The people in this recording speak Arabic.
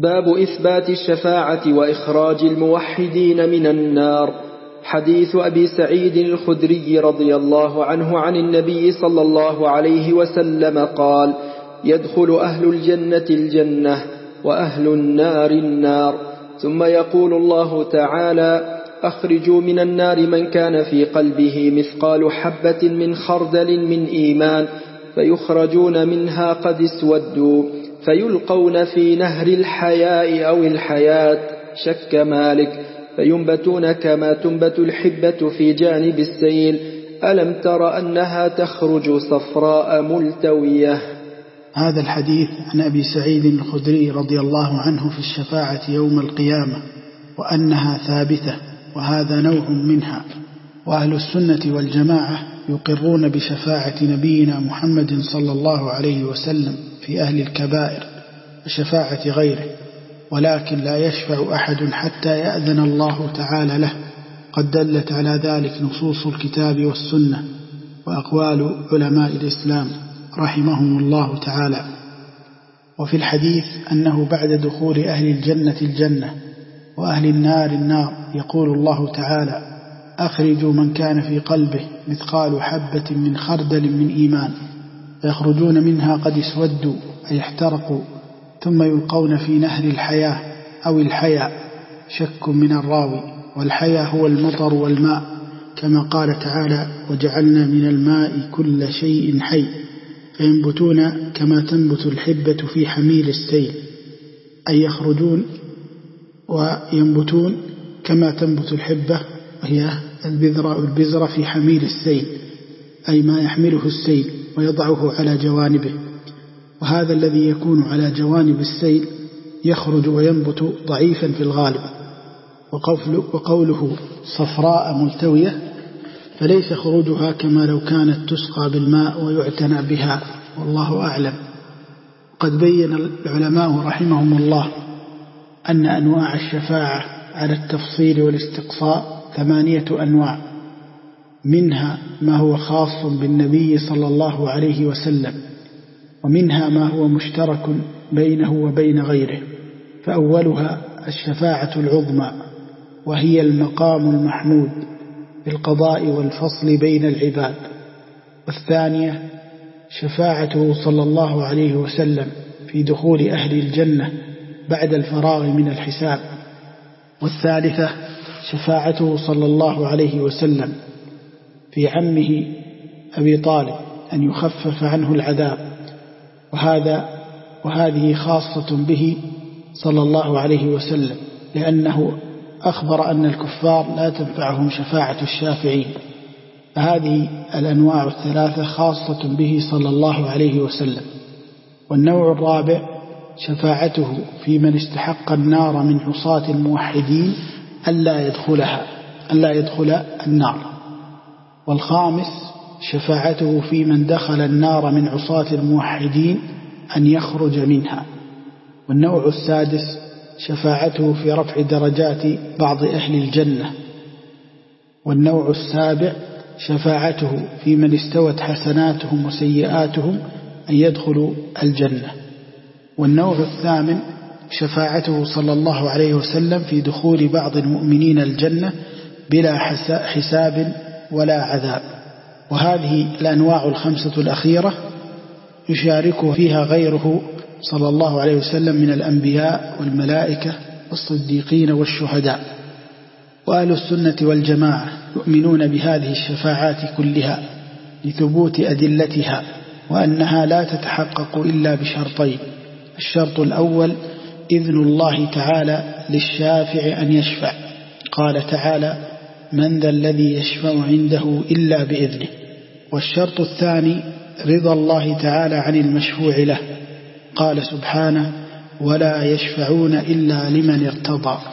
باب إثبات الشفاعة وإخراج الموحدين من النار. حديث أبي سعيد الخدري رضي الله عنه عن النبي صلى الله عليه وسلم قال: يدخل أهل الجنة الجنة وأهل النار النار، ثم يقول الله تعالى: أخرجوا من النار من كان في قلبه مثقال حبة من خردل من إيمان، فيخرجون منها قد اسودوا، فيلقون في نهر الحياء أو الحياة، شك مالك، فينبتون كما تنبت الحبة في جانب السيل. ألم تر أنها تخرج صفراء ملتوية. هذا الحديث عن أبي سعيد الخدري رضي الله عنه في الشفاعة يوم القيامة وأنها ثابتة، وهذا نوع منها. وأهل السنة والجماعة يقرون بشفاعة نبينا محمد صلى الله عليه وسلم في أهل الكبائر وشفاعة غيره، ولكن لا يشفع أحد حتى يأذن الله تعالى له، قد دلت على ذلك نصوص الكتاب والسنة وأقوال علماء الإسلام رحمهم الله تعالى. وفي الحديث أنه بعد دخول أهل الجنة الجنة وأهل النار النار يقول الله تعالى: أخرجوا من كان في قلبه مثقال حبة من خردل من إيمان، فيخرجون منها قد اسودوا أي احترقوا، ثم يلقون في نهر الحياة أو الحياء، شك من الراوي، والحياء هو المطر والماء، كما قال تعالى: وجعلنا من الماء كل شيء حي، فينبتون كما تنبت الحبة في حميل السيل، أي يخرجون وينبتون كما تنبت الحبة وهي البذرة في حميل السيل، أي ما يحمله السيل ويضعه على جوانبه، وهذا الذي يكون على جوانب السيل يخرج وينبت ضعيفا في الغالب. وقوله صفراء ملتوية فليس خروجها كما لو كانت تسقى بالماء ويعتنى بها، والله أعلم. قد بين العلماء رحمهم الله أن أنواع الشفاعة على التفصيل والاستقصاء 8 أنواع، منها ما هو خاص بالنبي صلى الله عليه وسلم، ومنها ما هو مشترك بينه وبين غيره. فأولها الشفاعة العظمى، وهي المقام المحمود بالقضاء والفصل بين العباد. والثانية شفاعته صلى الله عليه وسلم في دخول أهل الجنة بعد الفراغ من الحساب. والثالثة شفاعته صلى الله عليه وسلم في عمه أبي طالب أن يخفف عنه العذاب، وهذه خاصة به صلى الله عليه وسلم، لأنه أخبر أن الكفار لا تنفعهم شفاعة الشافعين، فهذه الأنواع 3 خاصة به صلى الله عليه وسلم. والنوع الرابع شفاعته في من استحق النار من عصاة الموحدين ألا يدخل النار. والخامس شفاعته في من دخل النار من عصاة الموحدين أن يخرج منها. والنوع السادس شفاعته في رفع درجات بعض أهل الجنة. والنوع السابع شفاعته في من استوت حسناتهم وسيئاتهم أن يدخلوا الجنة. والنوع الثامن شفاعته صلى الله عليه وسلم في دخول بعض المؤمنين الجنة بلا حساب ولا عذاب. وهذه الأنواع 5 الأخيرة يشاركه فيها غيره صلى الله عليه وسلم من الأنبياء والملائكة والصديقين والشهداء. وأهل السنة والجماعة يؤمنون بهذه الشفاعات كلها لثبوت أدلتها، وأنها لا تتحقق إلا بشرطين: الشرط الأول إذن الله تعالى للشافع أن يشفع، قال تعالى: من ذا الذي يشفع عنده إلا بإذنه. والشرط الثاني رضا الله تعالى عن المشفوع له، قال سبحانه: ولا يشفعون إلا لمن ارتضى.